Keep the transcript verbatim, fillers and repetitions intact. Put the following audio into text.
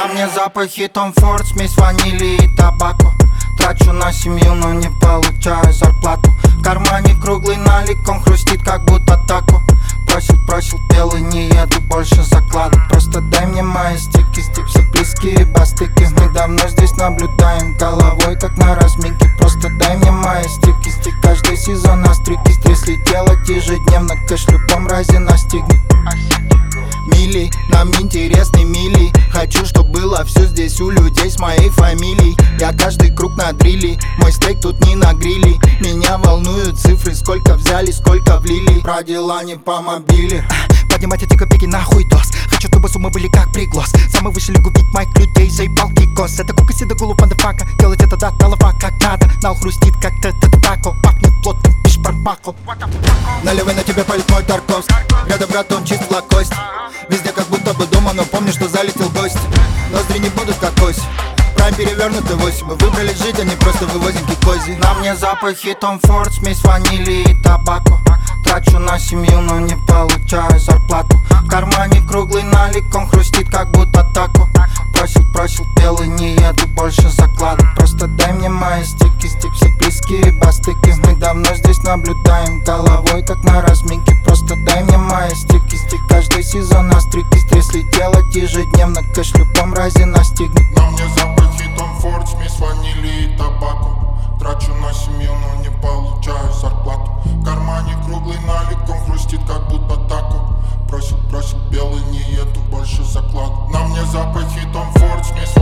На мне запахи Том Форд, смесь ванили и табако. Трачу на семью, но не получаю зарплату. В кармане круглый налик, он хрустит, как будто тако. Просил, просил, пел и не еду больше заклада. Просто дай мне мои стики, все близкие бастыки. Мы давно здесь наблюдаем головой, как на разминке. Просто дай мне мои стики, стик каждый сезон на стрики. Если делать ежедневно, кэш в любом разе настигнет. Мили, нам интересны мили. Хочу, чтоб было все здесь у людей с моей фамилией. Я каждый круг на дрили, мой стейк тут не на гриле. Меня волнуют цифры, сколько взяли, сколько влили. Про дела не по мобиле. Поднимать эти копейки нахуй дос. Хочу, чтобы суммы были как приглас. Самый вышли губить моих людей, заебал кикос. Это кука седа гулу фандафака. Делать это до голова как надо. Нал хрустит как-то тако. Пахнет плотным пиш парпако. Наливай, на тебя палит мой Тарковский. Рядом брат, он чист лакость. Везде как будто бы дома, но помню, что залетел гость. Ноздри не будут как ось. Прайм перевернутый восемь. Мы выбрали жить, а не просто вывозим кикози. На мне запахи Том Форд, смесь ванили и табако. Трачу на семью, но не получаю зарплату. В кармане круглый налик, он хрустит, как будто тако. Просил, просил, пел и не еду больше заклада. Просто дай мне мои стики, стик, все близкие бастыки. Мы давно здесь наблюдаем головой, как на разминке. Просто дай мне мои стики, стик каждый сезон на стрики. Если делать ежедневно, кэш в любом разе настигнет. На мне запахи Том Форд, смесь ванили и табако. Трачу на семью, но не получаю зарплату. В кармане круглый налик, он хрустит, как будто тако. Просил, просил, белый, не еду больше заклад. На мне запахи Том Форд, смесь